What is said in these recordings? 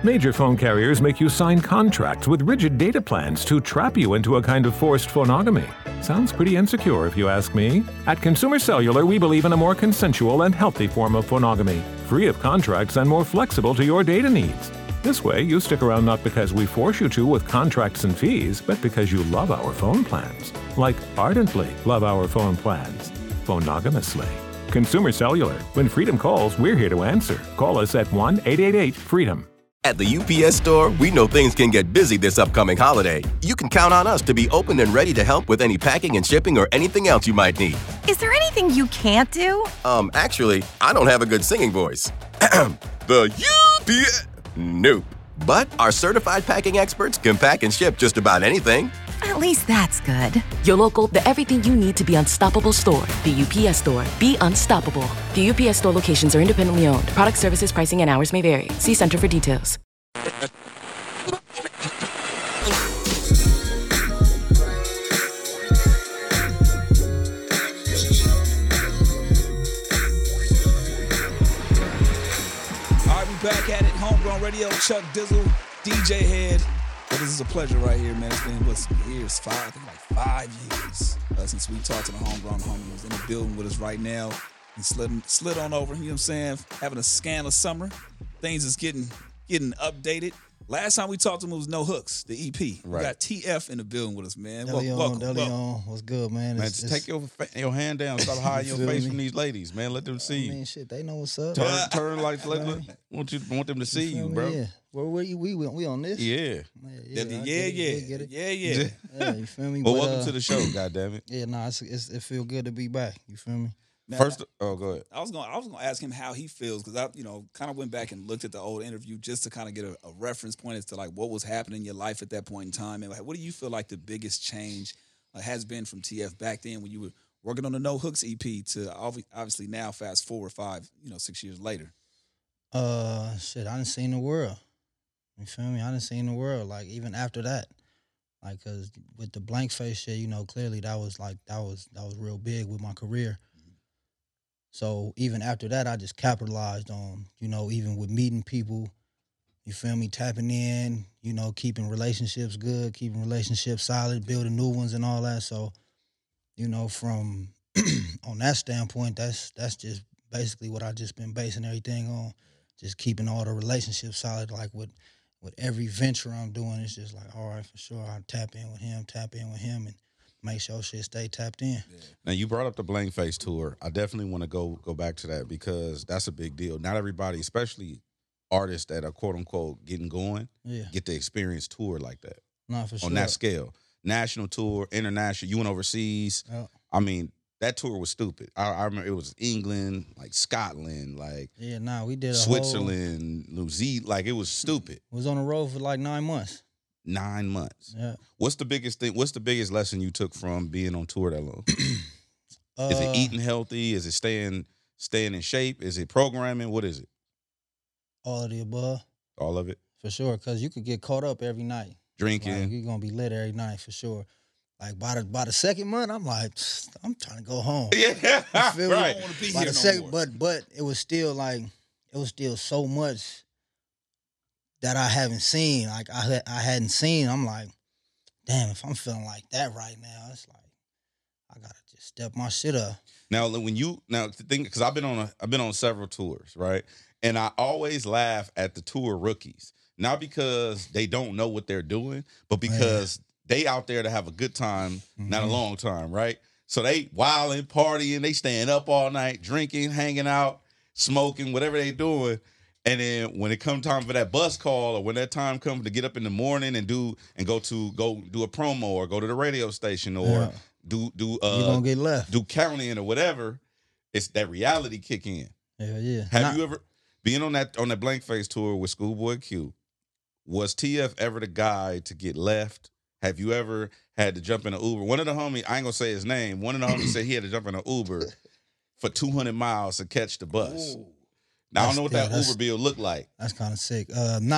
Major phone carriers make you sign contracts with rigid data plans to trap you into a kind of forced phonogamy. Sounds pretty insecure if you ask me. At Consumer Cellular, we believe in a more consensual and healthy form of phonogamy, free of contracts and more flexible to your data needs. This way, you stick around not because we force you to with contracts and fees, but because you love our phone plans. Like ardently love our phone plans. Phonogamously. Consumer Cellular. When Freedom calls, we're here to answer. Call us at 1-888-FREEDOM. At the UPS Store, we know things can get busy this upcoming holiday. You can count on us to be open and ready to help with any packing and shipping or anything else you might need. Is there anything you can't do? Actually, I don't have a good singing voice. The UPS... Nope. But our certified packing experts can pack and ship just about anything. At least that's good. Your local, the everything you need to be unstoppable store. The UPS Store. Be unstoppable. The UPS Store locations are independently owned. Product, services, pricing, and hours may vary. See Center for details. Back at it, Homegrown Radio, Chuck Dizzle, DJ Head. Well, this is a pleasure right here, man. It's been, some years? I think like 5 years since we talked to the Homegrown homie. He's in the building with us right now. He slid on over, you know what I'm saying? Having a scandalous summer. Things is getting updated. Last time we talked to him was No Hooks, the EP. Right. We got TF in the building with us, man. Welcome. What's good, man? Man, just take your hand down. Stop hiding your face from these ladies, man. Let them see you. I mean, shit, they know what's up. Turn like want them to see you, bro. Yeah. Where we on this? Yeah. Yeah, you feel me? Well, welcome to the show, goddammit. Yeah, it feel good to be back. You feel me? Now, go ahead. I was gonna ask him how he feels because I, kind of went back and looked at the old interview just to kind of get a reference point as to like what was happening in your life at that point in time, and what do you feel like the biggest change has been from TF back then when you were working on the No Hooks EP to obviously now fast forward 6 years later. Shit, I done seen the world. You feel me? I done seen the world. Like even after that, like cause with the blank face shit, clearly that was real big with my career. So even after that, I just capitalized on, even with meeting people, you feel me, tapping in, keeping relationships good, keeping relationships solid, building new ones and all that. So, from on that standpoint, that's just basically what I just been basing everything on, just keeping all the relationships solid. Like with every venture I'm doing, it's just like, all right, for sure, I'll tap in with him, and make sure shit stay tapped in. Yeah. Now, you brought up the Blank Face tour. I definitely want to go back to that because that's a big deal. Not everybody, especially artists that are quote-unquote getting going, get to experience tour like that. No, for sure. On that scale. National tour, international. You went overseas. Yeah. I mean, that tour was stupid. I remember it was England, like Scotland, like we did Switzerland, New Zealand. Like, it was stupid. Was on the road for like 9 months. 9 months. Yeah. What's the biggest thing? What's the biggest lesson you took from being on tour that long? Is it eating healthy? Is it staying in shape? Is it programming? What is it? All of the above. All of it? For sure, because you could get caught up every night. Drinking. Like, you're going to be lit every night, for sure. Like, by the second month, I'm like, I'm trying to go home. Yeah, right. I don't want to be here no more. But it was still so much that I haven't seen. Like, I hadn't seen. I'm like, damn, if I'm feeling like that right now, it's like, I got to just step my shit up. Now, because I've been on several tours, right? And I always laugh at the tour rookies. Not because they don't know what they're doing, but because they out there to have a good time, not a long time, right? So they wilding, partying, they staying up all night, drinking, hanging out, smoking, whatever they doing. And then when it comes time for that bus call, or when that time comes to get up in the morning and go do a promo, or go to the radio station, or you gonna get left. Do counting or whatever, it's that reality kick in. Hell yeah. Have you ever being on that Blank Face tour with Schoolboy Q? Was TF ever the guy to get left? Have you ever had to jump in an Uber? One of the homies, I ain't gonna say his name, one of the homies said he had to jump in an Uber for 200 miles to catch the bus. Ooh. Now, I don't know what that Uber bill looked like. That's kind of sick.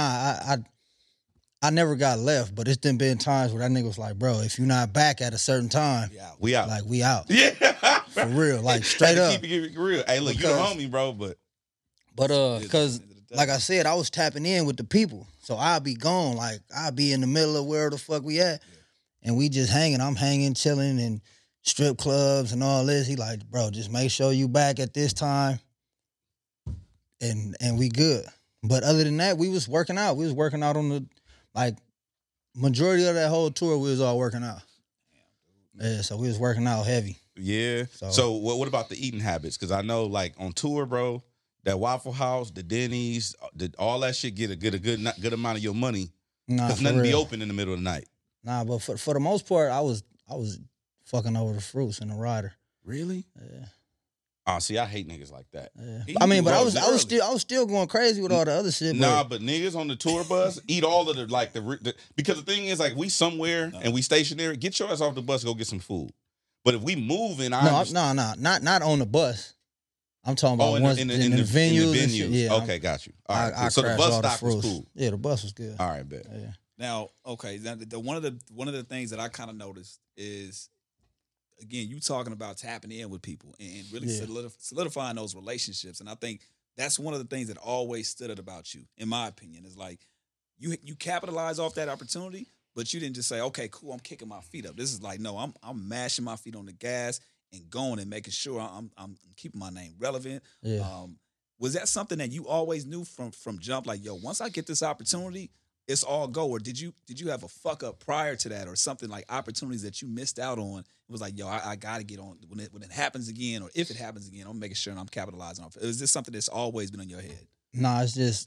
I never got left, but it's been times where that nigga was like, bro, if you're not back at a certain time, we out. Like, we out. Yeah. For real. Like, straight up. Keep it real. Hey, look, you the homie, bro, but because like I said, I was tapping in with the people. So I'll be gone. Like, I'll be in the middle of where the fuck we at. And we just hanging. I'm hanging, chilling, and strip clubs and all this. He like, bro, just make sure you back at this time. And we good. But other than that, we was working out. We was working out on the, like, majority of that whole tour, we was all working out. Yeah, so we was working out heavy. Yeah. So what about the eating habits? Because I know, like, on tour, bro, that Waffle House, the Denny's, all that shit get a good amount of your money. Because nothing be open in the middle of the night. Nah, but for the most part, I was fucking over the fruits in the rider. Really? Yeah. Oh, see, I hate niggas like that. Yeah. I mean, but I was still going crazy with all the other shit. Nah, but niggas on the tour bus eat all of the because the thing is, like, we somewhere and we stationary. Get your ass off the bus, go get some food. But if we moving, not on the bus. I'm talking about in the venues. In the venues. Yeah, okay, got you. All right, so the bus stop was cool. Yeah, the bus was good. All right, bet. Yeah. Now, okay, one of the things that I kind of noticed is, again, you talking about tapping in with people and really solidifying those relationships. And I think that's one of the things that always stood out about you, in my opinion, is like you capitalize off that opportunity, but you didn't just say, okay, cool, I'm kicking my feet up. This is like, no, I'm mashing my feet on the gas and going and making sure I'm keeping my name relevant. Yeah. Was that something that you always knew from jump? Like, yo, once I get this opportunity, it's all go. Or did you have a fuck up prior to that, or something like opportunities that you missed out on? It was like, yo, I gotta get on when it happens again, or if it happens again, I'm making sure I'm capitalizing off it. Is this something that's always been in your head? Nah,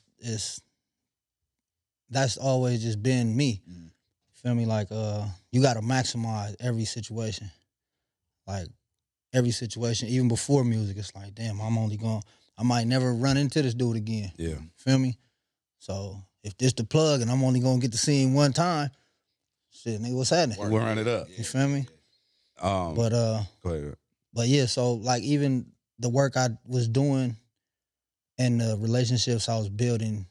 that's always just been me. Mm-hmm. Feel me? Like, you gotta maximize every situation. Like, every situation, even before music, it's like, damn, I might never run into this dude again. Yeah. Feel me? So if this the plug and I'm only gonna get to see him one time, shit, nigga, what's happening? We'll run it up. You feel me? Go ahead. But yeah, so like even the work I was doing and the relationships I was building,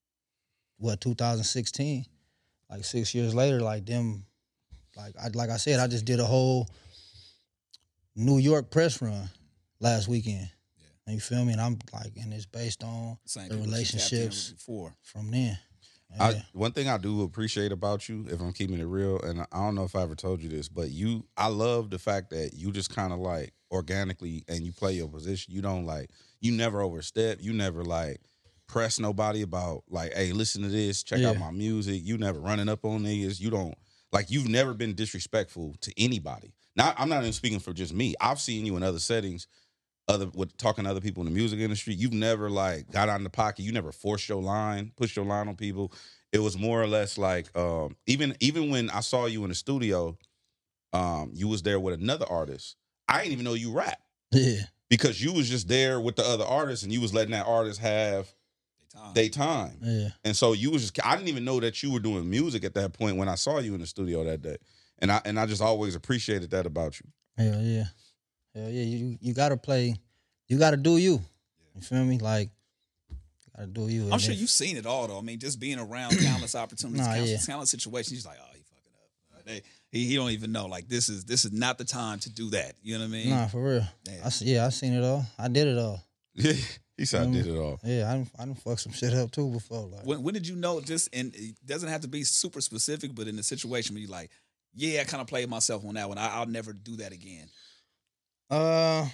2016, like 6 years later, like them, like I said, I just did a whole New York press run last weekend. Yeah. You feel me? And I'm like, and it's based on the relationships from then. Yeah. One thing I do appreciate about you, if I'm keeping it real, and I don't know if I ever told you this, but I love the fact that you just kind of like organically and you play your position. You don't you never overstep. You never press nobody about hey, listen to this, check out my music. You never running up on niggas. You don't you've never been disrespectful to anybody. Now, I'm not even speaking for just me. I've seen you in other settings, with talking to other people in the music industry. You've never got out in the pocket. You never pushed your line on people. It was more or less even when I saw you in the studio, you was there with another artist. I didn't even know you rap. Yeah. Because you was just there with the other artist and you was letting that artist have their time. Yeah. And so I didn't even know that you were doing music at that point when I saw you in the studio that day. And I just always appreciated that about you. Hell yeah. Hell yeah. You gotta play, you gotta do you. You feel me? You gotta do you. I'm sure you've seen it all though. I mean, just being around countless opportunities, countless situations, he's like, oh, he fucking up. He don't even know. This is not the time to do that. You know what I mean? Nah, for real. I seen it all. I did it all. Yeah. He said I did it all. Yeah, I done fucked some shit up too before. When did you know, and it doesn't have to be super specific, but in the situation where you're like, yeah, I kind of played myself on that one. I'll never do that again. I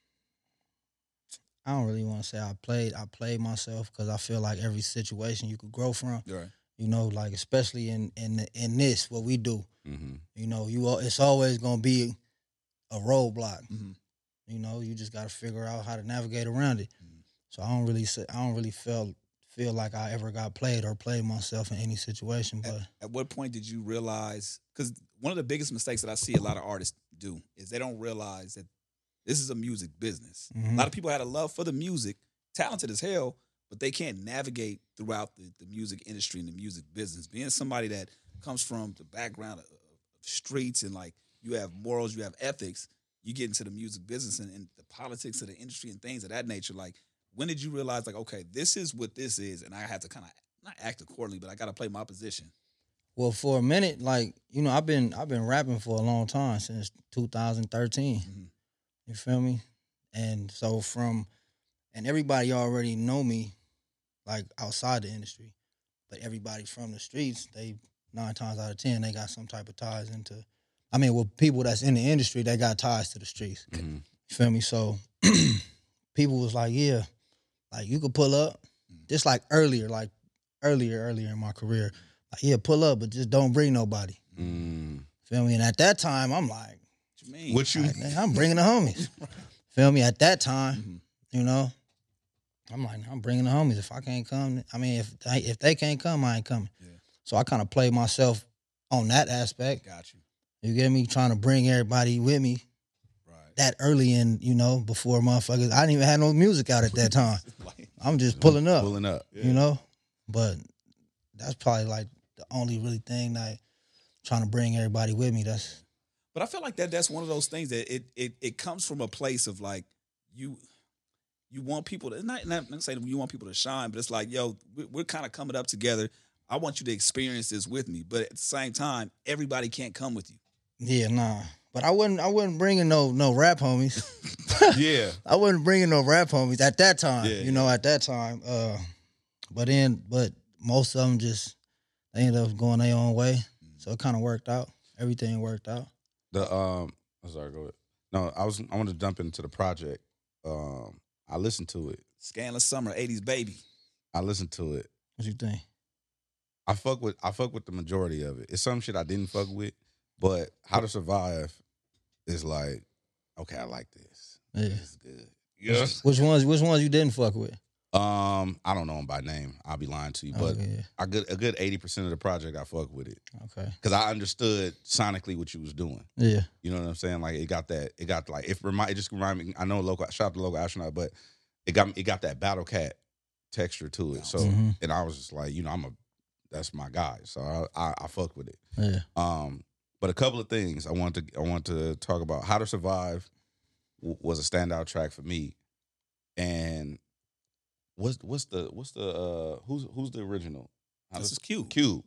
don't really want to say I played myself because I feel like every situation you could grow from. Right. You know, especially in this what we do. Mm-hmm. You know, it's always gonna be a roadblock. Mm-hmm. You know, you just gotta figure out how to navigate around it. Mm-hmm. So I don't really feel like I ever got played or played myself in any situation. But at what point did you realize? Because one of the biggest mistakes that I see a lot of artists do is they don't realize that this is a music business. Mm-hmm. A lot of people had a love for the music, talented as hell, but they can't navigate throughout the music industry and the music business. Being somebody that comes from the background of streets and you have morals, you have ethics, you get into the music business and the politics of the industry and things of that nature. When did you realize, okay, this is what this is, and I have to kind of not act accordingly, but I got to play my position? Well, for a minute, I've been rapping for a long time, since 2013. Mm-hmm. You feel me? And so and everybody already know me, like outside the industry. But everybody from the streets, they 9 times out of 10, they got some type of ties into. I mean, with people that's in the industry, they got ties to the streets. Mm-hmm. You feel me? So people was like, yeah, like you could pull up, just like earlier in my career. Like, yeah, pull up, but just don't bring nobody. Feel me? And at that time, I'm like, What you mean? What you? like, man, I'm bringing the homies. Feel me? At that time, you know, I'm like, I'm bringing the homies. If I can't come, I mean, if they can't come, I ain't coming. Yeah. So I kind of played myself on that aspect. Got you. You get me? Trying to bring everybody with me Right. that early in, you know, before motherfuckers. I didn't even have no music out at that time. I'm just pulling up. Pulling up. You know? But that's probably like the only really thing that trying to bring everybody with me. But I feel like that's one of those things that it comes from a place of like you want people to not saying you want people to shine, but it's like, yo, we're kind of coming up together. I want you to experience this with me, but at the same time, everybody can't come with you. Yeah, nah. But I wasn't bringing no rap homies. Yeah. I wasn't bringing no rap homies at that time. Yeah, you know, at that time. But most of them they ended up going their own way. So it kind of worked out. Everything worked out. I'm sorry, go ahead. No, I wanted to jump into the project. I listened to it. Scandalous Summer, 80s Baby. I listened to it. What you think? I fuck with the majority of it. It's some shit I didn't fuck with, but How to Survive is like, okay, I like this. Yeah. This is good. Yeah. Which ones you didn't fuck with? I don't know them by name. I'll be lying to you, but yeah. a good 80% of the project I fuck with it Okay. because I understood sonically what you was doing. Yeah. You know what I'm saying? Like it got like it just reminded me. I know shout out to Local Astronaut, but it got that Battle Cat texture to it. So and I was just like, you know, that's my guy. So I fuck with it. Yeah. But a couple of things I want to talk about. How to Survive was a standout track for me, and who's the original? This is Cube. Cube.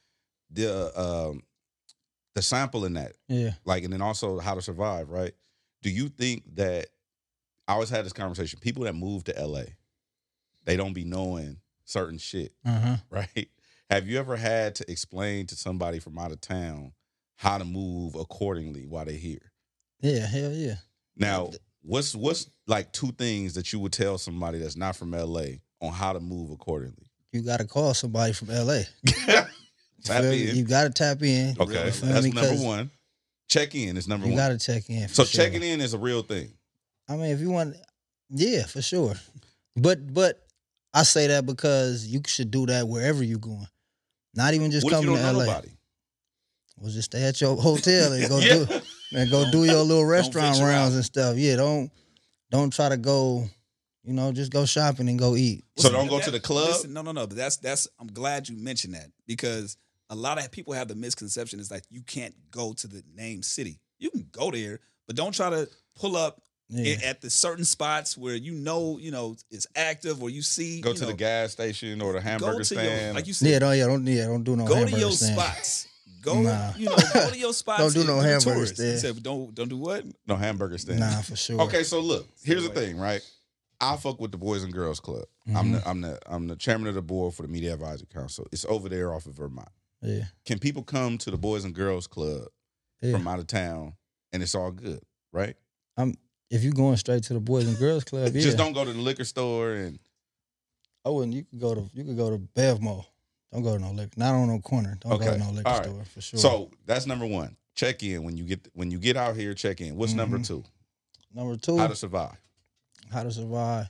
Yeah. The sample in that, Yeah. like, and then also How to Survive, right? Do you think that I always had this conversation? People that move to LA, they don't be knowing certain shit, right? Have you ever had to explain to somebody from out of town how to move accordingly while they're here? Yeah. Hell yeah. Now, what's like 2 things that you would tell somebody that's not from LA on how to move accordingly? You got to call somebody from LA. Tap in. You got to tap in. Okay, You feel that's me? number 'Cause one. Check in is number You one. got to check in. So for sure. checking in is a real thing. I mean, if you want, yeah, for sure. But I say that because you should do that wherever you're going. Not even just What if you coming don't to know LA. nobody? Well, just stay at your hotel and go Yeah. do your little restaurant venture rounds out. and stuff. Yeah, don't try to go. You know, just go shopping and go eat. So don't go to the club? Listen, no. But that's. I'm glad you mentioned that because a lot of people have the misconception is like you can't go to the named city. You can go there, but don't try to pull up Yeah. at the certain spots where you know it's active or you see. Go to the gas station or the hamburger go to stand. your, like you said. Don't do no Go to hamburger your stand. spots. Go, Nah. go to your spots. Don't do no and hamburger tourists. stand. He said, don't do what? No hamburger stand. Nah, for sure. Okay, so look, here's the thing, right? I fuck with the Boys and Girls Club. I'm the chairman of the board for the Media Advisory Council. It's over there off of Vermont. Yeah. Can people come to the Boys and Girls Club Yeah. from out of town and it's all good, right? If you going straight to the Boys and Girls Club, yeah. Just don't go to the liquor store and I wouldn't. You could go to Bevmo. Don't go to no liquor. Not on no corner. Don't go to no liquor all right. store for sure. So that's number one. Check in when you get out here. Check in. What's number 2? number 2, How to survive. How to survive.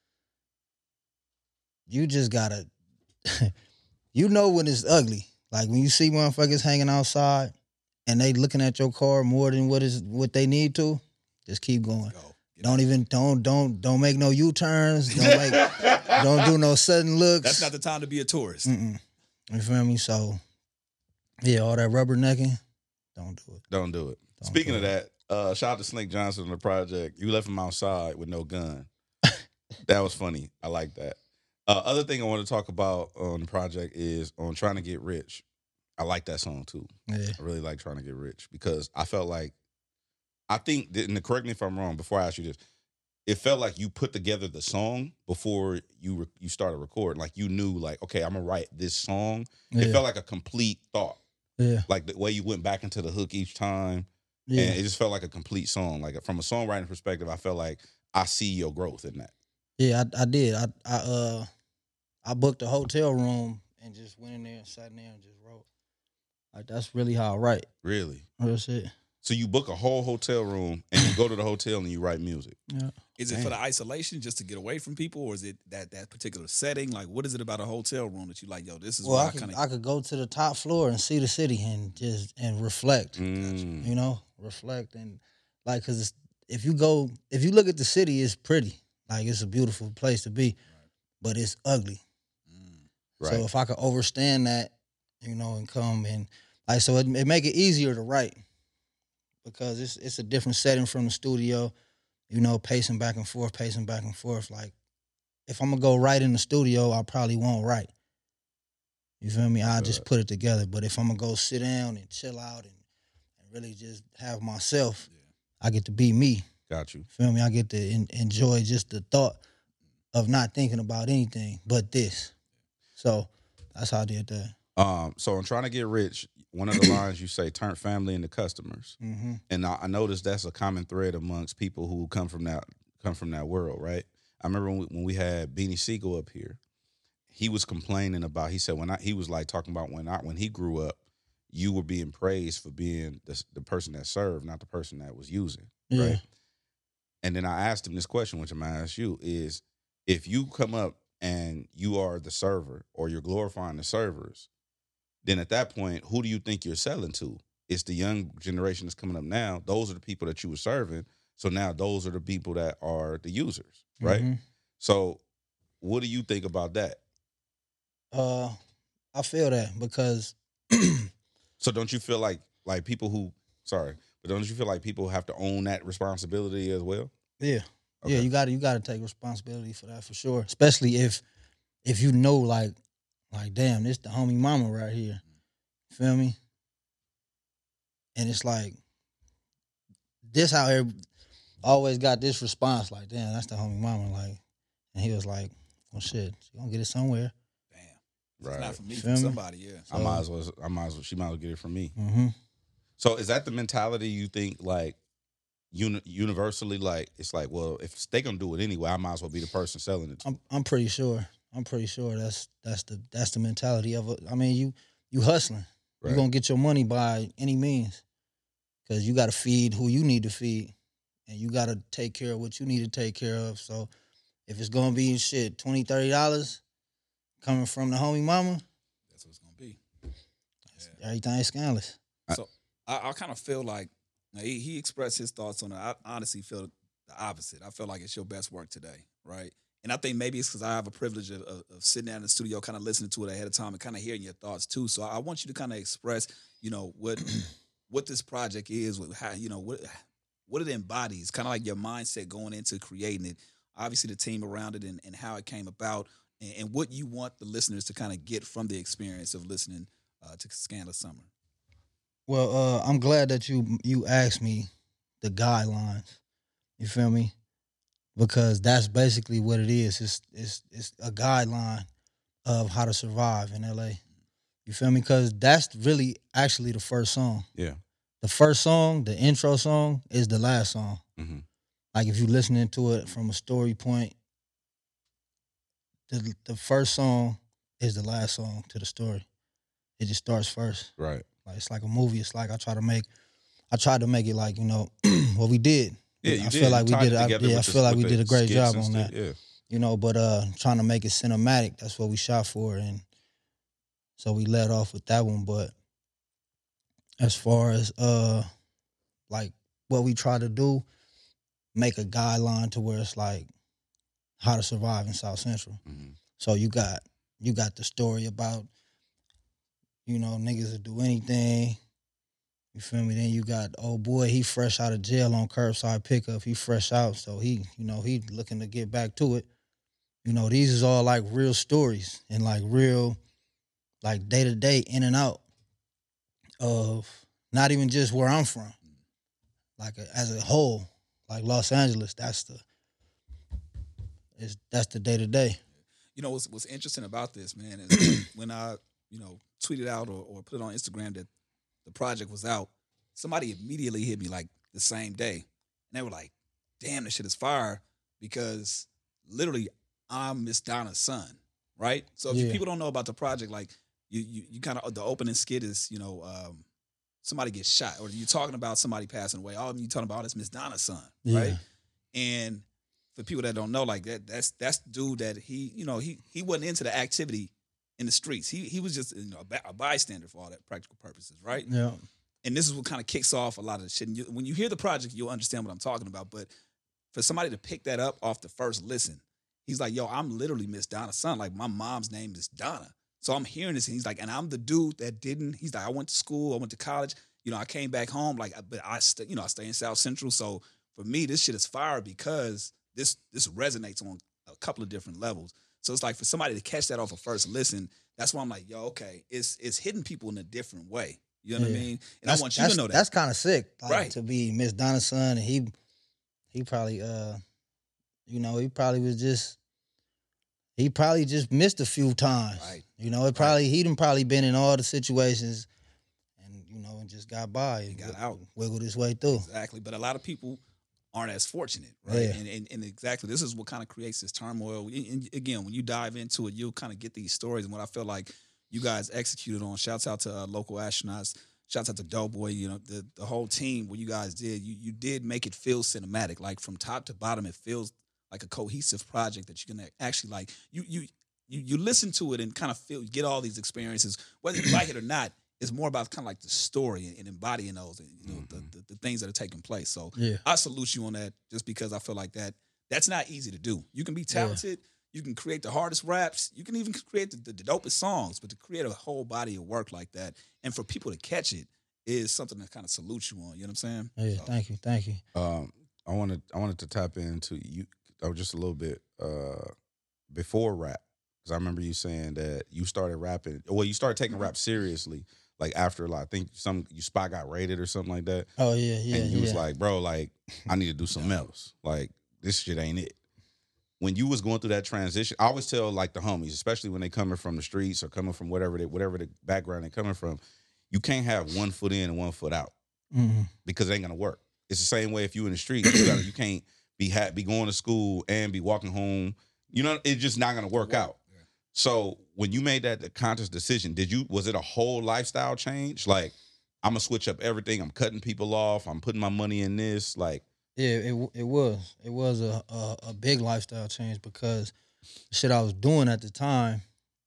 You just gotta. You know when it's ugly. Like when you see motherfuckers hanging outside and they looking at your car more than what they need to. Just keep going. Don't make no U-turns. Don't do no sudden looks. That's not the time to be a tourist. You feel me? So, yeah, all that rubbernecking, don't do it. Don't do it. Speaking of that, shout out to Slink Johnson on the project. You left him outside with no gun. That was funny. I like that. Other thing I want to talk about on the project is on Trying to Get Rich. I like that song too. Yeah. I really like Trying to Get Rich because I felt like, I think, and correct me if I'm wrong before I ask you this, it felt like you put together the song before you started recording. Like you knew, like, okay, I'm gonna write this song. Yeah. It felt like a complete thought. Yeah. Like the way you went back into the hook each time, Yeah. and it just felt like a complete song. Like from a songwriting perspective, I felt like I see your growth in that. Yeah, I did. I booked a hotel room and just went in there and sat in there and just wrote. Like that's really how I write. Really? Real shit. So you book a whole hotel room and you go to the hotel and you write music. Yeah. Is it for the isolation, just to get away from people, or is it that particular setting? Like, what is it about a hotel room that you like? Yo, this is Well, where I could go to the top floor and see the city and reflect. Mm. You know, reflect and like because if you look at the city, it's pretty. Like it's a beautiful place to be, but it's ugly. Right. So if I could overstand that, you know, and come and like so it make it easier to write because it's a different setting from the studio. You know, pacing back and forth. Like, if I'm gonna go write in the studio, I probably won't write. You feel me? I'll just put it together. But if I'm gonna go sit down and chill out and really just have myself, I get to be me. Got you. Feel me? I get to enjoy just the thought of not thinking about anything but this. So that's how I did that. So I'm trying to get rich. One of the lines you say, turn family into customers. Mm-hmm. And I noticed that's a common thread amongst people who come from that world, right? I remember when we had Beanie Siegel up here, he was complaining about, he said he was like talking about when he grew up, you were being praised for being the person that served, not the person that was using, Yeah. right? And then I asked him this question, which I'm going to ask you, is if you come up and you are the server or you're glorifying the servers, then at that point, who do you think you're selling to? It's the young generation that's coming up now. Those are the people that you were serving. So now those are the people that are the users, right? Mm-hmm. So what do you think about that? I feel that because So don't you feel like people don't you feel like people have to own that responsibility as well? yeah. Okay. Yeah, you gotta take responsibility for that for sure. Especially if you know like damn, this the homie mama right here. Feel me? And it's like this how everybody always got this response, like, damn, that's the homie mama. Like, and he was like, well shit, she gonna get it somewhere. Damn. Right. It's not from me, Feel from me? somebody, yeah. She might as well get it from me. Mm-hmm. So is that the mentality you think like universally, like it's like, well, if they gonna do it anyway, I might as well be the person selling it. I'm pretty sure. That's the mentality of it. I mean, you hustling. Right. You're gonna get your money by any means. Cause you gotta feed who you need to feed. And you gotta take care of what you need to take care of. So if it's gonna be shit, $20, $30 coming from the homie mama, That's what it's gonna be. everything is scandalous. So I kind of feel like he expressed his thoughts on it. I honestly feel the opposite. I feel like it's your best work today, right? And I think maybe it's because I have a privilege of sitting down in the studio, kind of listening to it ahead of time and kind of hearing your thoughts too. So I want you to kind of express, you know, what this project is, how, you know, what it embodies, kind of like your mindset going into creating it. Obviously, the team around it and how it came about, and what you want the listeners to kind of get from the experience of listening to Scandalous Summer. Well, I'm glad that you asked me the guidelines. You feel me? Because that's basically what it is. It's a guideline of how to survive in LA. You feel me? Because that's really actually the first song. Yeah. The first song, the intro song, is the last song. Mm-hmm. Like if you're listening to it from a story point, the first song is the last song to the story. It just starts first. Right. Like it's like a movie. It's like I tried to make it like, you know, what we did. Yeah, you I did. feel like You we tied did. it together I with feel like we the did a great skits job and on stuff. that. Yeah. You know, but trying to make it cinematic. That's what we shot for, and so we let off with that one. But as far as like what we try to do, make a guideline to where it's like how to survive in South Central. Mm-hmm. So you got the story about, you know, niggas that do anything. You feel me? Then you got, oh boy, he fresh out of jail on curbside pickup. He fresh out, so he looking to get back to it. You know, these is all like real stories and like real, like day to day in and out of not even just where I'm from, like as a whole, like Los Angeles. That's that's the day to day. You know what's interesting about this, man, is when I tweeted out or put it on Instagram that the project was out, somebody immediately hit me like the same day, and they were like, "Damn, this shit is fire," because literally I'm Miss Donna's son, right? So if people don't know about the project, like you kind of, the opening skit is somebody gets shot, or you're talking about somebody passing away. All you talking about is Miss Donna's son, right? And for people that don't know, like that's the dude that he wasn't into the activity in the streets. He was just a bystander for all that practical purposes, right? Yeah. And this is what kind of kicks off a lot of the shit. And when you hear the project, you'll understand what I'm talking about. But for somebody to pick that up off the first listen, he's like, "Yo, I'm literally Miss Donna's son. Like, my mom's name is Donna." So I'm hearing this, and he's like, "And I'm the dude that didn't." He's like, "I went to school, I went to college. I came back home. Like, but I stay in South Central. So for me, this shit is fire because this resonates on a couple of different levels. So it's like for somebody to catch that off a first listen, that's why I'm like, yo, okay, it's hitting people in a different way. You know what I mean? And I want you to know that. That's kind of sick, like, right? To be Miss Donna's son, and he probably he probably just missed a few times. Right. He done probably been in all the situations, and just got by and got out, wiggled his way through. Exactly, but a lot of people aren't as fortunate, right? Yeah. And exactly, this is what kind of creates this turmoil. And again, when you dive into it, you'll kind of get these stories. And what I feel like you guys executed on, shouts out to local astronauts, shouts out to Doughboy, the whole team, what you guys did, you did make it feel cinematic. Like from top to bottom, it feels like a cohesive project that you can actually like, you listen to it and kind of get all these experiences, whether you like it or not. It's more about kind of like the story and embodying those, the things that are taking place. So I salute you on that, just because I feel like that's not easy to do. You can be talented, you can create the hardest raps, you can even create the dopest songs, but to create a whole body of work like that, and for people to catch it, is something to kind of salute you on. You know what I'm saying? Yeah, so. Thank you. I wanted to tap into you just a little bit before rap, because I remember you saying that you started rapping. Well, you started taking rap seriously. Like after, I think your spot got raided or something like that. Oh yeah. And you was like, bro, like I need to do something else. Like this shit ain't it. When you was going through that transition, I always tell like the homies, especially when they coming from the streets or coming from whatever the background they coming from, you can't have one foot in and one foot out because it ain't gonna work. It's the same way if you in the streets, you can't be going to school and be walking home. It's just not gonna work out. So when you made that conscious decision, was it a whole lifestyle change? Like, I'm gonna switch up everything. I'm cutting people off. I'm putting my money in this. Like, yeah, it was a big lifestyle change, because the shit I was doing at the time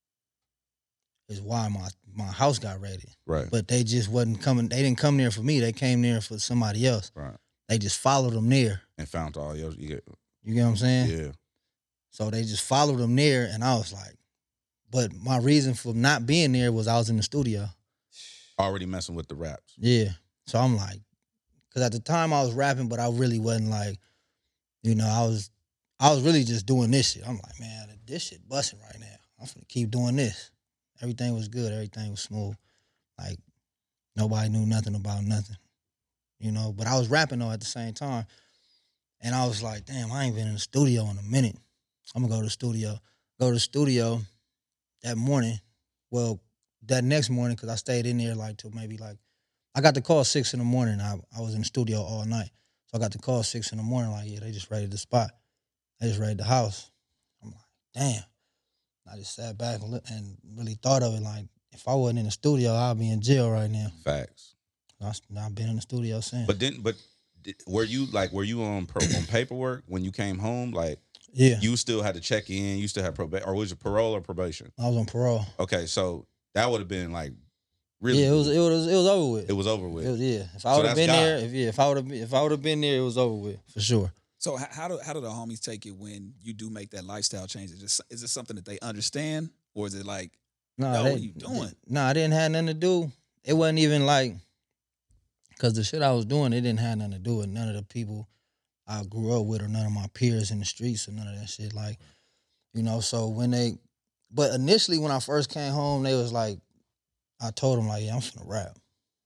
is why my house got raided. Right. But they just wasn't coming. They didn't come there for me. They came there for somebody else. Right. They just followed them there and found all yours. You get what I'm saying? Yeah. So they just followed them there, and I was like. But my reason for not being there was I was in the studio. Already messing with the raps. Yeah. So I'm like, because at the time I was rapping, but I really wasn't like, I was really just doing this shit. I'm like, man, this shit busting right now. I'm finna keep doing this. Everything was good. Everything was smooth. Like, nobody knew nothing about nothing. But I was rapping though at the same time. And I was like, damn, I ain't been in the studio in a minute. I'm gonna go to the studio. That morning, that next morning, because I stayed in there till maybe I got the call 6 in the morning. I was in the studio all night. So I got the call 6 in the morning, they just raided the spot. They just raided the house. I'm like, damn. I just sat back and really thought of it, like, if I wasn't in the studio, I'd be in jail right now. Facts. I've been in the studio since. But were you on paperwork when you came home? Like, yeah. You still had to check in. You still had probation, or was it parole or probation? I was on parole. Okay, so that would have been like really. Yeah, it was over with. It was over with. If I would have been there, if I would have been there, it was over with for sure. So how do the homies take it when you do make that lifestyle change? Is it something that they understand, or is it like, what are you doing? I didn't have nothing to do. It wasn't even like, because the shit I was doing, it didn't have nothing to do with none of the people I grew up with, or none of my peers in the streets, or none of that shit. Like, so but initially when I first came home, they was like, I told them like, yeah, I'm finna rap.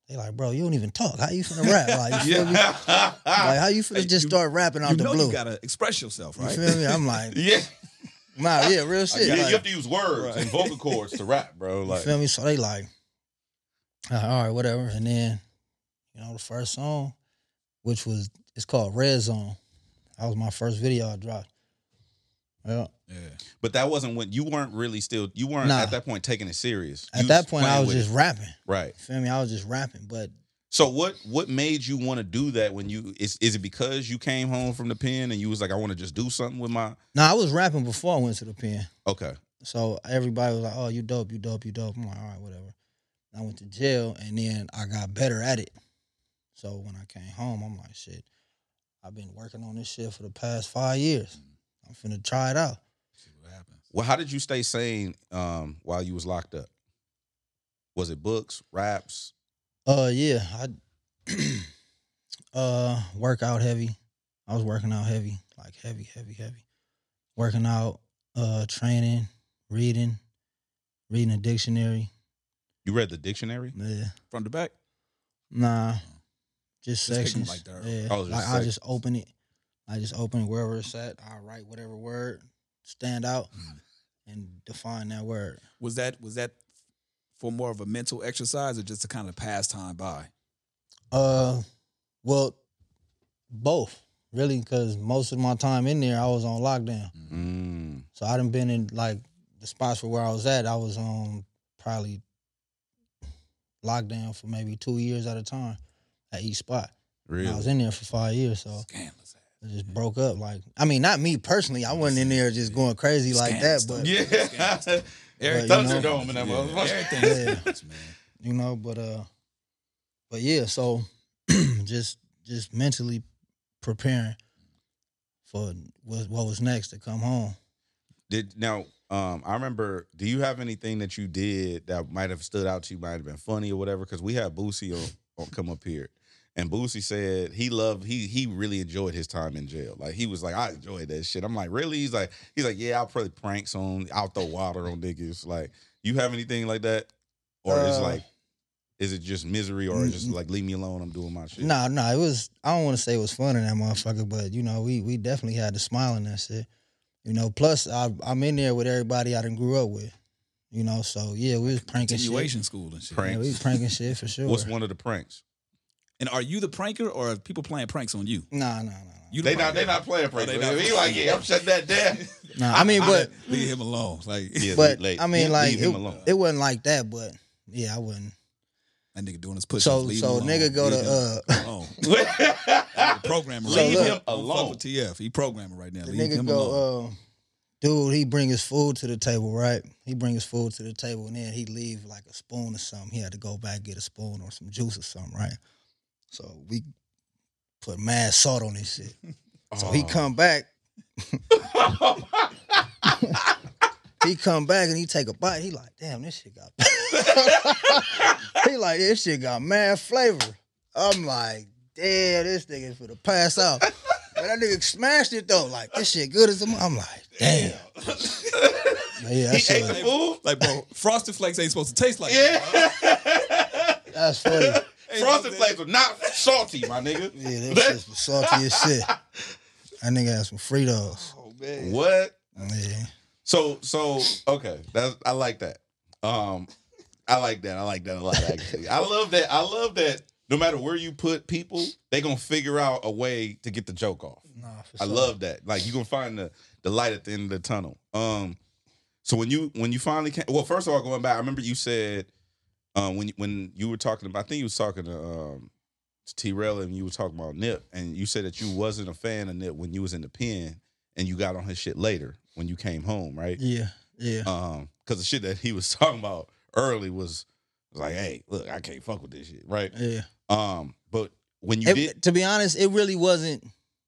They like, bro, you don't even talk. How you finna rap? Like, you feel me? Like, how you finna just start rapping out the blue? You gotta express yourself, right? You feel me? I'm like, Yeah. nah, yeah, real shit. Yeah, like, you have to use words and vocal cords to rap, bro. Like, you feel me? So they like, all right, whatever. And then, you know, the first song, which was, it's called Red Zone. That was my first video I dropped. Yeah. but that wasn't when you weren't really still. You weren't Nah. at that point taking it serious. At You that point, I playing was with just it. rapping. Right. You feel me? I was just rapping. But So what made you want to do that when you is it because you came home from the pen and you was like, I want to just do something with my I was rapping before I went to the pen. okay. So everybody was like, oh, you dope, you dope, you dope. I'm like, all right, whatever. I went to jail and then I got better at it. So when I came home, I'm like, shit, I've been working on this shit for the past 5 years. I'm finna try it out. See what happens. Well, how did you stay sane while you was locked up? Was it books, raps? Yeah, I work out heavy. I was working out heavy, like heavy. Working out, training, reading a dictionary. You read the dictionary? Yeah. From the back? Nah, just Just picking sections. like that. Yeah, Oh, just like I sections. just open it. I just open it wherever it's at. I write whatever word stand out and define that word. Was that for more of a mental exercise or just to kind of pass time by? Well, both really, because most of my time in there, I was on lockdown. Mm. So I done been in like the spots for where I was at. I was on probably lockdown for maybe 2 years at a time at each spot. Really? And I was in there for 5 years, so Scandalous. it just broke up. Like, I mean, not me personally. I wasn't in there just going crazy like that, but Yeah. Eric But, you know, Thunderdome in that motherfucker. Everything. Yeah. Man. you know, but yeah. So just mentally preparing for what was next to come home. I remember, do you have anything that you did that might have stood out to you, might have been funny or whatever? Because we had Boosie on come up here. And Boosie said he really enjoyed his time in jail. Like, he was like, I enjoyed that shit. I'm like, really? He's like, yeah, I'll probably pranks I'll throw water on niggas. Like, you have anything like that? Or is it just misery or just like, leave me alone, I'm doing my shit? Nah, it was, I don't want to say it was fun in that motherfucker, but, you know, we definitely had to smile in that shit. You know, plus I'm in there with everybody I done grew up with. You know, so yeah, we was pranking Continuation shit. school and shit. Pranks. Yeah, we was pranking shit for sure. What's one of the pranks? And are you the pranker or are people playing pranks on you? Nah. You the They pranker? not playing pranks. they not He like, yeah, I'm shutting that down. Nah, I mean, but Leave him alone. Like Yeah, but like, I mean, like leave him alone. it wasn't like that, but yeah, I wouldn't. that nigga doing his push-ups. So leave him alone. nigga go Leave to him alone. Programmer So right look- now. him alone. Fuck with TF. He programming right now. The Leave nigga him alone. go, dude, he bring his food to the table, right? He bring his food to the table, and then he leave like a spoon or something. He had to go back get a spoon or some juice or something, right? So we put mad salt on this shit. So he come back. He come back and he take a bite. He like, damn, this shit got. He like, this shit got mad flavor. I'm like, damn, this nigga for the pass out. But that nigga smashed it though. Like, this shit good as a. I'm like, damn. Yeah, that shit was, Food? Like, bro, Frosted Flakes ain't supposed to taste like that. that's funny. Frosted Flakes are not salty, my nigga. Yeah, that shit was salty as shit. That nigga had some Fritos. Oh, man. What? Yeah. So okay, I like that. I like that a lot. Actually, I love that. No matter where you put people, they gonna figure out a way to get the joke off. Nah, for I sure. love that. Like, you gonna find the light at the end of the tunnel. So when you finally came, well, first of all, going back, I remember you said when you were talking about, I think you was talking to T-Rail and you were talking about Nip, and you said that you wasn't a fan of Nip when you was in the pen, and you got on his shit later when you came home, right? Yeah. Because the shit that he was talking about early was like, hey, look, I can't fuck with this shit, right? Yeah. But when you did, To be honest, it really wasn't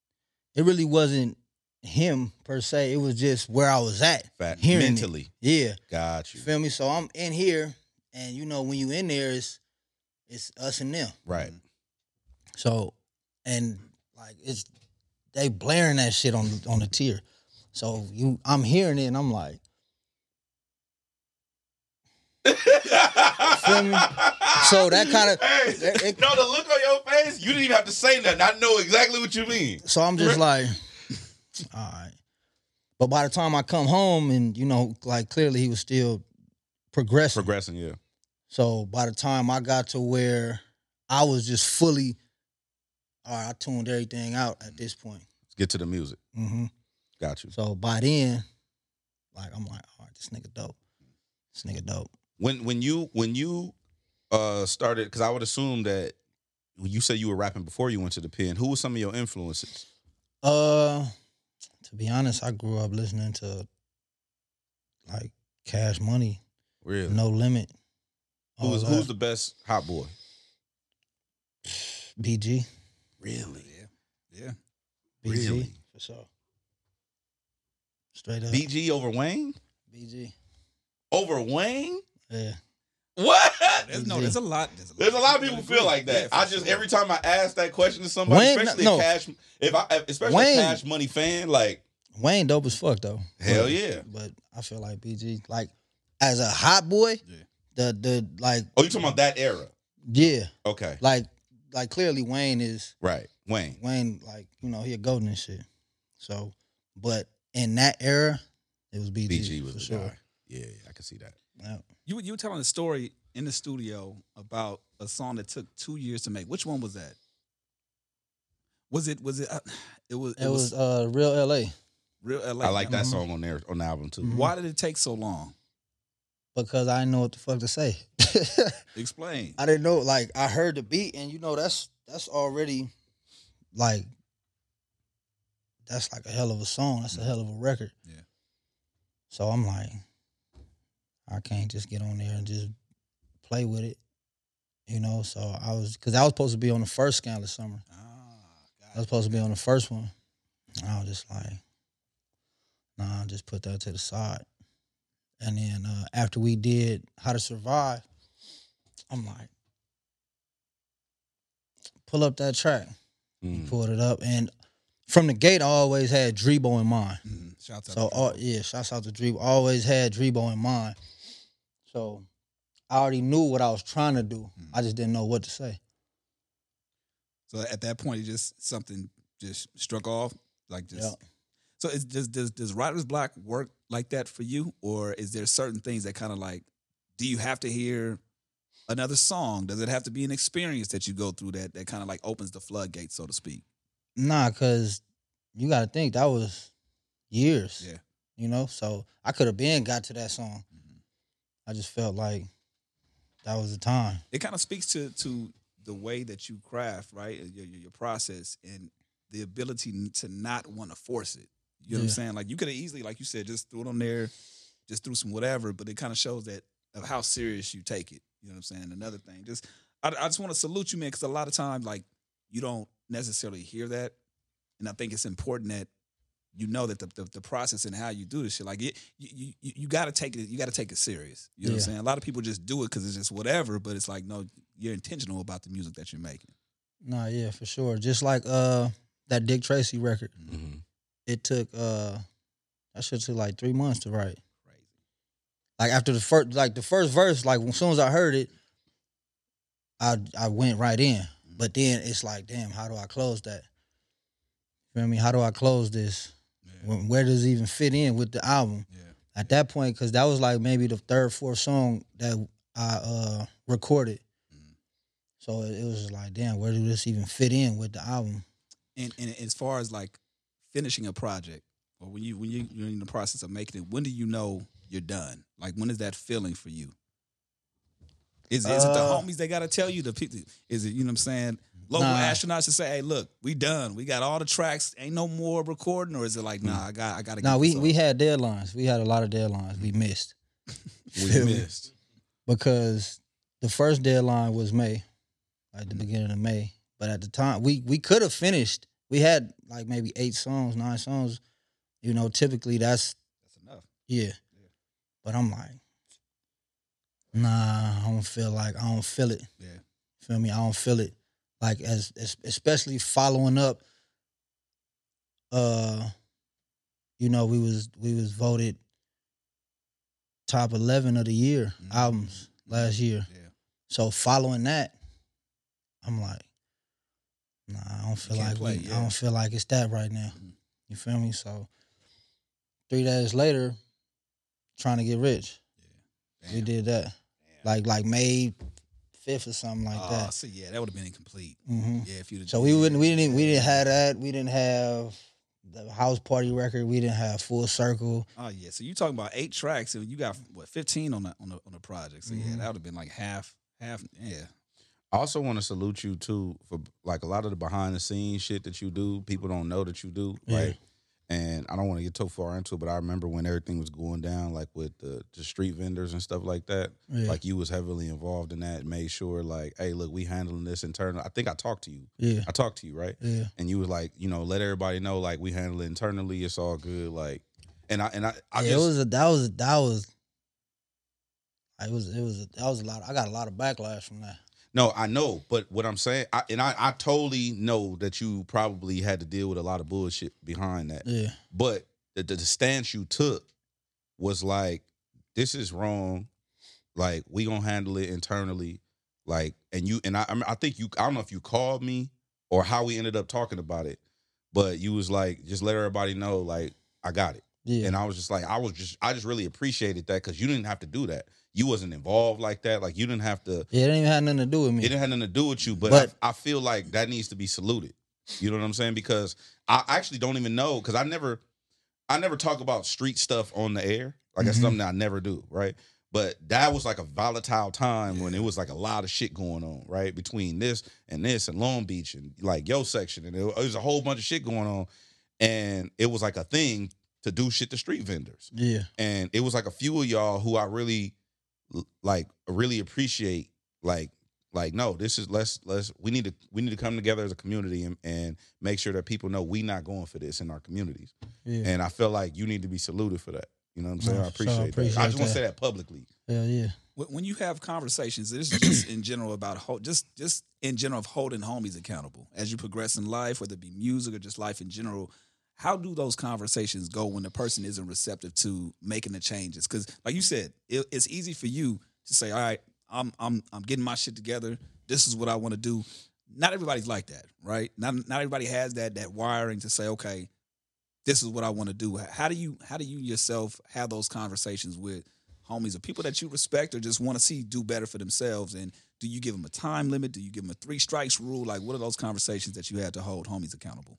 him per se. It was just where I was at. Hearing it. mentally, Yeah. got you, You feel me? So I'm in here, and you know when you in there, it's us and them. right? So, and like they blaring that shit on the tier. So I'm hearing it, and I'm like, feel me? So that kind of Hey, no, the look on your face, you didn't even have to say nothing. I know exactly what you mean. So I'm just like, all right. But by the time I come home and, you know, like clearly he was still progressing. Progressing, yeah. So by the time I got to where I was just fully, all right, I tuned everything out at this point. Let's get to the music. Mm-hmm. Got you. So by then, like I'm like, all right, this nigga dope. This nigga dope. When you started, because I would assume that when you said you were rapping before you went to the pen, who were some of your influences? To be honest, I grew up listening to like Cash Money, Really? No Limit. Who's the best hot boy? BG. Really? Yeah. BG, Really? for sure. Straight up. BG over Wayne? BG. Over Wayne? Yeah. What? There's a lot. There's a lot of people who feel like that. Yeah, I just every time I ask that question to somebody, Wayne, especially no. a Cash Money fan, like Wayne dope as fuck though. hell But- yeah. But I feel like BG, like as a hot boy, the like Oh, you talking about that era? yeah, Okay, like clearly Wayne is right. Wayne. like, you know, he a golden and shit. So, but in that era, it was BG. BG was for the sure. guy. Yeah, I can see that. Yeah. You were telling a story in the studio about a song that took 2 years to make. Which one was that? Was it? It was Real LA Real LA. I like that song on there on the album too. Why did it take so long? because I didn't know what the fuck to say. Explain. I didn't know, like I heard the beat and you know that's already like that's like a hell of a song. That's a hell of a record. Yeah. So I'm like, I can't just get on there and just play with it, you know. So I was supposed to be on the first Scandalous Summer. I was supposed to be on the first one. I was just like, nah, just put that to the side. And then after we did How to Survive, I'm like, pull up that track. He pulled it up, and from the gate, I always had Drebo in mind. Shouts out. So, shouts out to Drebo. Always had Drebo in mind. So, I already knew what I was trying to do. I just didn't know what to say. So at that point, it just something just struck off, like just. Yeah. So does Writer's Block work like that for you, or is there certain things that kind of like, do you have to hear another song? Does it have to be an experience that you go through that kind of like opens the floodgates, so to speak? Nah, because you got to think that was years. Yeah. You know, so I could have got to that song. I just felt like that was the time. It kind of speaks to the way that you craft, right? Your process and the ability to not want to force it. You know what I'm saying? Like you could have easily, like you said, just threw it on there, just threw some whatever, but it kind of shows that of how serious you take it. You know what I'm saying? Another thing, I just want to salute you, man, because a lot of times, like, you don't necessarily hear that, and I think it's important that you know that the process and how you do this shit, like you got to take it, you got to take it serious. You know what I'm saying? A lot of people just do it because it's just whatever, but it's like, no, you're intentional about the music that you're making. Nah, yeah, for sure. Just like that Dick Tracy record. Mm-hmm. It took that shit took like 3 months to write. Crazy. Like after the first verse, like as soon as I heard it, I went right in. But then it's like, damn, how do I close that? You feel me? How do I close this? Yeah. Where does it even fit in with the album? Yeah. At that point, because that was like maybe the third, fourth song that I recorded. So it was just like, damn, where do this even fit in with the album? And as far as like finishing a project, or when you're in the process of making it, when do you know you're done? Like, when is that feeling for you? Is it the homies that gotta tell you? The people? Is it, you know what I'm saying? Local astronauts to say, hey, look, we done. We got all the tracks. Ain't no more recording, or is it like, nah, I gotta. Nah, we had deadlines. We had a lot of deadlines. We missed. We missed because the first deadline was May, like the beginning of May. But at the time, we could have finished. We had like maybe 8 songs, 9 songs. You know, typically that's enough. Yeah. But I'm like, nah, I don't feel it. Yeah. Feel me? I don't feel it. Like as especially following up. You know, we was voted top 11 of the year albums last year. Yeah. So following that, I'm like, nah, I don't feel like I don't feel like it's that right now. Mm-hmm. You feel me? So 3 days later, trying to get rich. Yeah. We did that. Like May 5th or something like that. So yeah, that would have been incomplete. Mm-hmm. Yeah, if you'd. So we didn't have that. We didn't have the house party record. We didn't have Full Circle. Oh yeah, so you talking about 8 tracks and you got what 15 on the project. So yeah, that would have been like half. Yeah. I also want to salute you too for like a lot of the behind the scenes shit that you do. People don't know that you do, right? And I don't want to get too far into it, but I remember when everything was going down, like with the street vendors and stuff like that. Yeah. Like you was heavily involved in that. Made sure, like, hey, look, we handling this internal. I think I talked to you. Yeah. I talked to you, right? Yeah. And you was like, you know, let everybody know, like, we handle it internally. It's all good. Like, and I that was a lot. I got a lot of backlash from that. No, I know, but what I'm saying, I totally know that you probably had to deal with a lot of bullshit behind that. Yeah. But the stance you took was like, this is wrong. Like, we gonna handle it internally. Like, and I think you, I don't know if you called me or how we ended up talking about it, but you was like, just let everybody know, like, I got it. Yeah. And I was just like, I just really appreciated that because you didn't have to do that. You wasn't involved like that. Like, you didn't have to. Yeah, it didn't even have nothing to do with me. It didn't have nothing to do with you, but I feel like that needs to be saluted. You know what I'm saying? Because I actually don't even know, because I never talk about street stuff on the air. Like, that's something that I never do, right? But that was like a volatile time when it was like a lot of shit going on, right? Between this and Long Beach and like Yo Section. And it was a whole bunch of shit going on. And it was like a thing to do shit to street vendors. Yeah. And it was like a few of y'all who I really appreciate, like no, this is we need to come together as a community and make sure that people know we not going for this in our communities. Yeah. And I feel like you need to be saluted for that. You know what I'm saying? I appreciate that. I just want to say that publicly. Hell yeah. When you have conversations, this is just in general about just in general of holding homies accountable as you progress in life, whether it be music or just life in general. How do those conversations go when the person isn't receptive to making the changes? Because, like you said, it's easy for you to say, "All right, I'm getting my shit together. This is what I want to do." Not everybody's like that, right? Not everybody has that wiring to say, "Okay, this is what I want to do." How do you yourself have those conversations with homies or people that you respect or just want to see do better for themselves? And do you give them a time limit? Do you give them a 3 strikes rule? Like, what are those conversations that you have to hold homies accountable?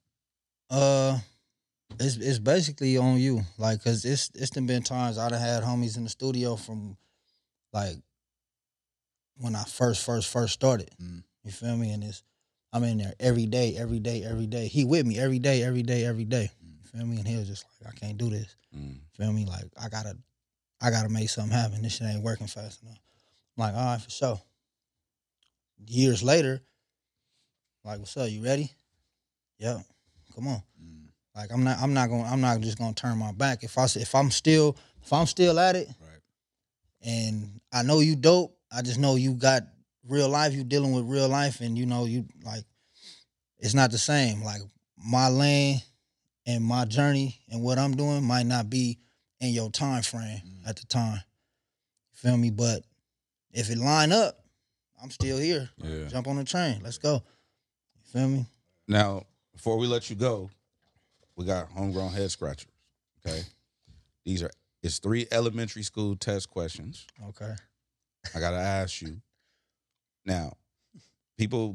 It's basically on you, like, cause it's been times I done had homies in the studio from, like, when I first started. You feel me? And I'm in there every day. He with me every day. You feel me? And he was just like, I can't do this. You feel me? Like, I gotta make something happen. This shit ain't working fast enough. I'm like, all right, for sure. Years later, like, what's up? You ready? Yeah. Come on. Like, I'm not just gonna turn my back. If I'm still at it, right, and I know you dope, I just know you got real life, you dealing with real life, and you know, you like, it's not the same. Like, my lane and my journey and what I'm doing might not be in your time frame at the time. You feel me? But if it line up, I'm still here. Yeah. Jump on the train. Let's go. You feel me? Now, before we let you go, we got homegrown head scratchers. Okay, it's 3 elementary school test questions. Okay. I gotta ask you. Now, people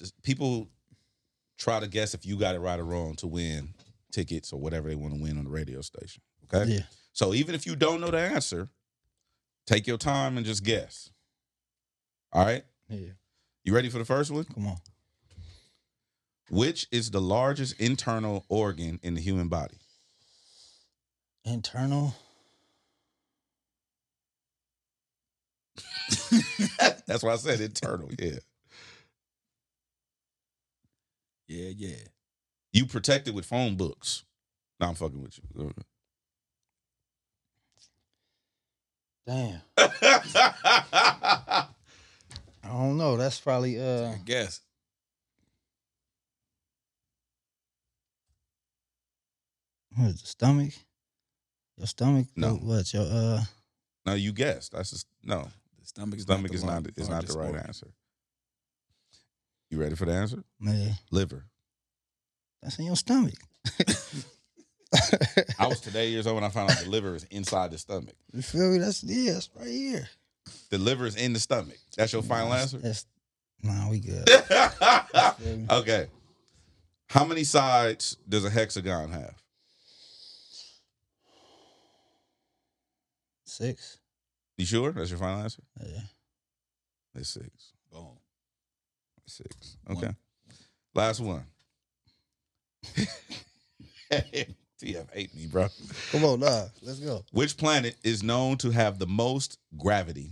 try to guess if you got it right or wrong to win tickets or whatever they want to win on the radio station. Okay. Yeah. So even if you don't know the answer, take your time and just guess. All right. Yeah. You ready for the first one? Come on. Which is the largest internal organ in the human body? Internal? That's why I said internal, yeah. Yeah. You protect it with phone books. No, I'm fucking with you. Damn. I don't know. That's probably I guess. What is the stomach? Your stomach? No. What's your No, you guessed. That's just no. Stomach is Stomach not is not the right organ. answer. You ready for the answer? Man, Liver. that's in your stomach. I was today years old when I found out the liver is inside the stomach. You feel me? That's right here. The liver is in the stomach. That's your final answer? Nah, we good. Okay. How many sides does a hexagon have? 6. You sure? That's your final answer? Yeah. It's 6. Boom. 6. Okay. Last one. TF hate me, bro. Come on, nah. Let's go. Which planet is known to have the most gravity?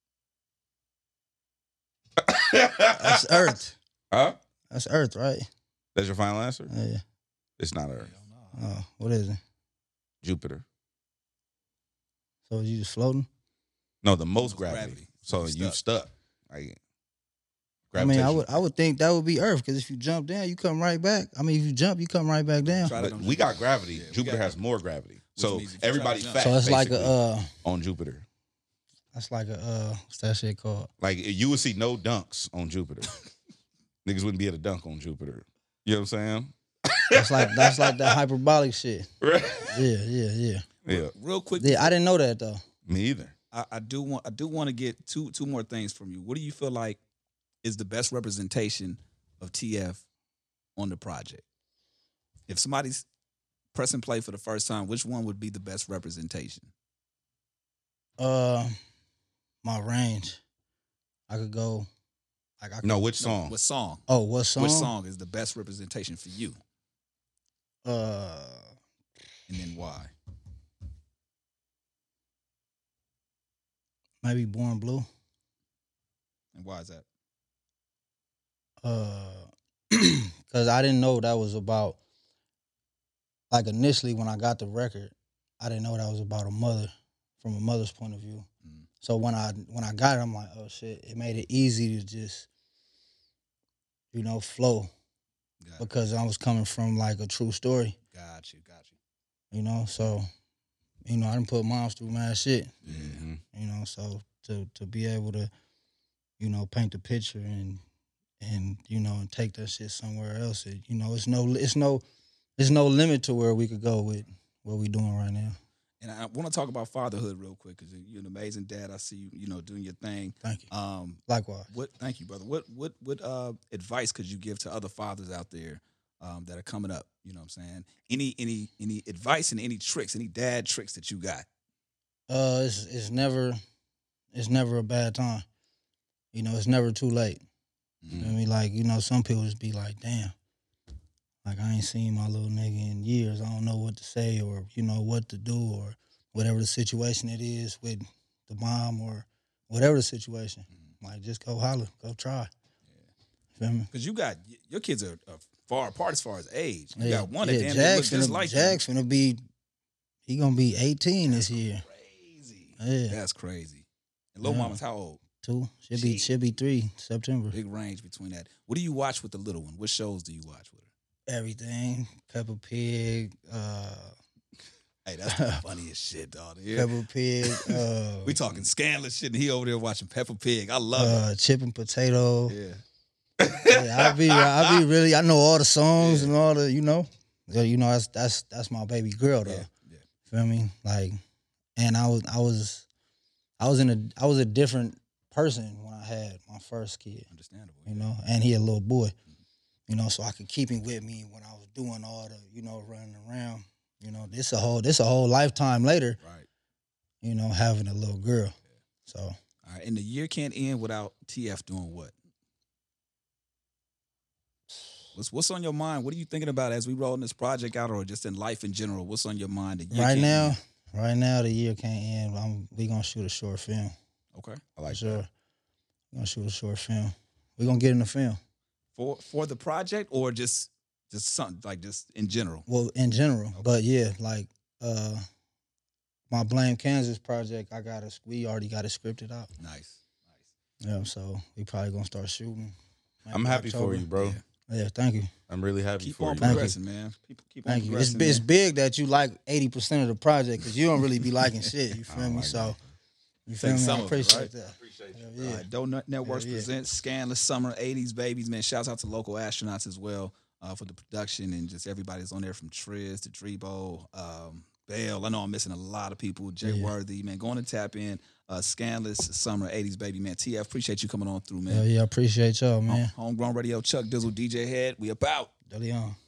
That's Earth. Huh? That's Earth, right? That's your final answer? Yeah. It's not Earth. Oh, what is it? Jupiter. So you just floating? No, the most gravity. gravity. So You're you stuck. Like, I mean, gravitation. I would think that would be Earth because if you jump down, you come right back. I mean, if you jump, you come right back down. Try that But on we got gravity. Yeah, we Jupiter got has more gravity. Which So means if you try everybody to jump- fat So it's like basically, on Jupiter. that's like what's that shit called? Like you would see no dunks on Jupiter. Niggas wouldn't be able to dunk on Jupiter. You know what I'm saying? That's like that hyperbolic shit. Right. Yeah. Yeah. Real quick, Yeah, I didn't know that though. Me either. I do want to get two more things from you. What do you feel like is the best representation of TF on the project? If somebody's pressing play for the first time, which one would be the best representation? My range. I could go. No, which song? What song? Oh, what song? Which song is the best representation for you? Uh, And then why? maybe Born Blue. And why is that? Because I didn't know that was about. Like initially, when I got the record, I didn't know that was about a mother, from a mother's point of view. Mm. So when I got it, I'm like, oh shit! It made it easy to just, flow Got because I was coming from like a true story, you. So, I didn't put moms through mad shit, Mhm. So to be able to, paint the picture and and take that shit somewhere else, it's no limit to where we could go with what we doing right now. And I want to talk about fatherhood real quick because you're an amazing dad. I see you, doing your thing. Thank you. Um, Likewise. Thank you, brother. What advice could you give to other fathers out there that are coming up? You know what I'm saying? Any advice and any tricks, any dad tricks that you got? It's never a bad time. It's never too late. You know what I mean? Like, some people just be like, damn, like I ain't seen my little nigga in years. I don't know what to say or, what to do or whatever the situation it is with the mom or whatever the situation. Like, just go holler, go try. Feel me? Because your kids are far apart as far as age. You Yeah, got one that yeah, damn near look Jack's just finna- like Jack's finna be, he gonna be 18 this year. crazy. Yeah. That's crazy. And Lil Yeah. Mama's how old? 2. She'll be 3 September. Big range between that. What do you watch with the little one? What shows do you watch with her? Everything. Peppa Pig. Hey, that's the funniest shit, dog. Yeah. Peppa Pig. We talking scandalous shit, and he over there watching Peppa Pig. I love it. Chip and Potato. Yeah. Yeah, I be really. I know all the songs and all the. That's my baby girl though. Yeah. Feel me? Like, and I was a different person when I had my first kid. Understandable. And he a little boy. So I could keep him with me when I was doing all the, running around. This a whole lifetime later. Right. Having a little girl. So. All right. And the year can't end without TF doing what? What's on your mind? What are you thinking about as we rolling this project out, or just in life in general? What's on your mind? The year Right can't now, end? Right now, the year can't end. We gonna shoot a short film. Okay. I like Sure. that. We're gonna shoot a short film. We're gonna get in the film. For the project, or just something like just in general? Well, in general. Okay. But yeah, like my Blame Kansas project, we already got it scripted out. Nice. Yeah, so we probably gonna start shooting. maybe I'm happy October. for you, bro. Yeah. Yeah, thank you. I'm really happy Keep for on you. Thank you. progressing, man. Keep on Thank you. progressing. It's man. big that you like 80% of the project because you don't really be liking shit. You I feel don't me? like So that. You feel me? some I of it, appreciate right? that. All right, Donut Networks Hell yeah. presents Scandalous Summer 80s Babies, man. Shouts out to local astronauts as well for the production and just everybody's on there from Triz to Drebo, Bell. I know I'm missing a lot of people. Jay Worthy, man. Going to tap in Scandalous Summer 80s Baby, man. TF, appreciate you coming on through, man. Hell yeah, I appreciate y'all, man. Homegrown Radio, Chuck Dizzle, DJ Head. We about. De Leon.